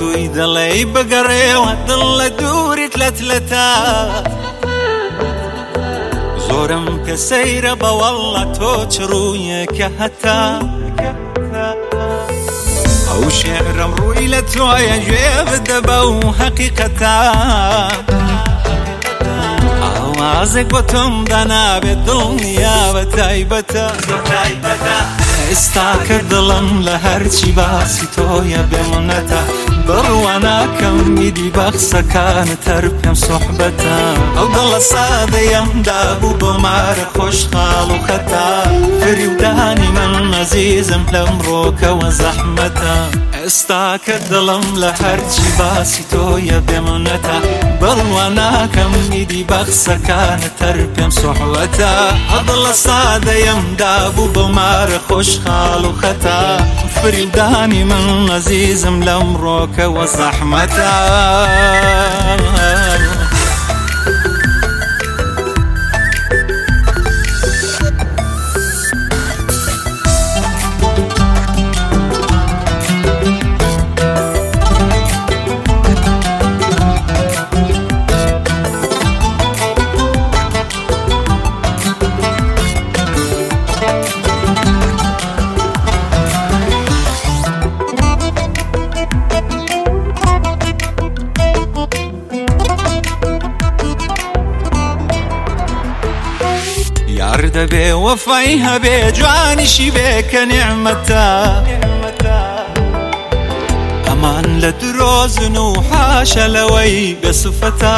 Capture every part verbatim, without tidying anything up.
توی دڵی بگەڕێوە دڵ لە دووری تلەتلەتە زۆرم پێ سەیرە بەوەڵڵە تۆ چ ڕوویەکە هەتا ئەو شێعرم ڕووی لە تۆیە گوێ بدە بەو حەقیقەتە ئاوازێک بۆ تۆم دانابێت دڵنیا بە تایبەتە ئێستا کە دڵم لە هەرچی باسی تۆیە بێمونەتە بڕوا ناکەم میدی بەخسەکانت هەر پێم سوحبەتە ئەو دڵە سادەیەم دابوو بۆ مارە خۆشحاڵ و خەتا فریودانی من عەزیزم لەمڕۆکەوە زەحمەتە ئێستا کە دڵم لە هەرچی باسی تۆیە بێمونەتە بڕوا ناکەم میدی بەخسەکانت هەر پێم سوحبەتە ئەو دڵە سادەیەم دابوو بۆ مارە خۆشحاڵ و خەتا فریودانی من عەزیزم لەمڕۆکەوە زەحمەتە یار دەبێ وەفای هەبێ جوانیشی بێ کە نیعمەتە ئەمان لە درۆزن و حاشە لەوەی بێسوفەتە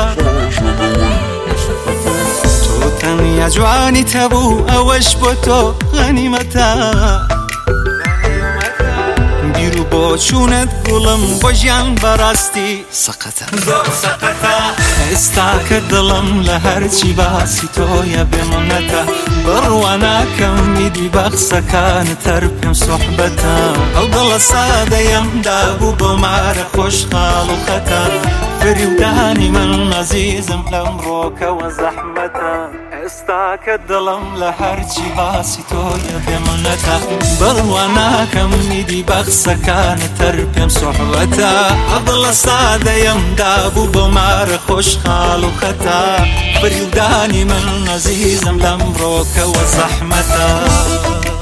تۆ تەنیا جوانی تەبوو ئەوەش بۆ تۆ غەنیمەتە بیر و بۆ چوونت گوڵم بۆ ژیان بەڕاستی سەقەتە ئێستا کە دڵم لە هەرچی باسی تۆیە بێمونەتە بڕوا ناکەم میدی بەخسەکانت هەر پێم سوحبەتە ئەو دڵە سادەیەم دابوو بۆ مارە خۆشحاڵ و خەتا فریودانی من عەزیزم لەمڕۆکەوە زەحمەتە ئێستا کە دڵم لە هەرچی باسی تۆیە بێمونەتە بڕوا ناکەم میدی بەخسەکانت هەر پێم سوحبەتە ئەو دڵە سادەیەم دابوو بۆ مارە خۆشحاڵ و خەتا فریودانی من عەزیزم لەمڕۆکەوە زەحمەتە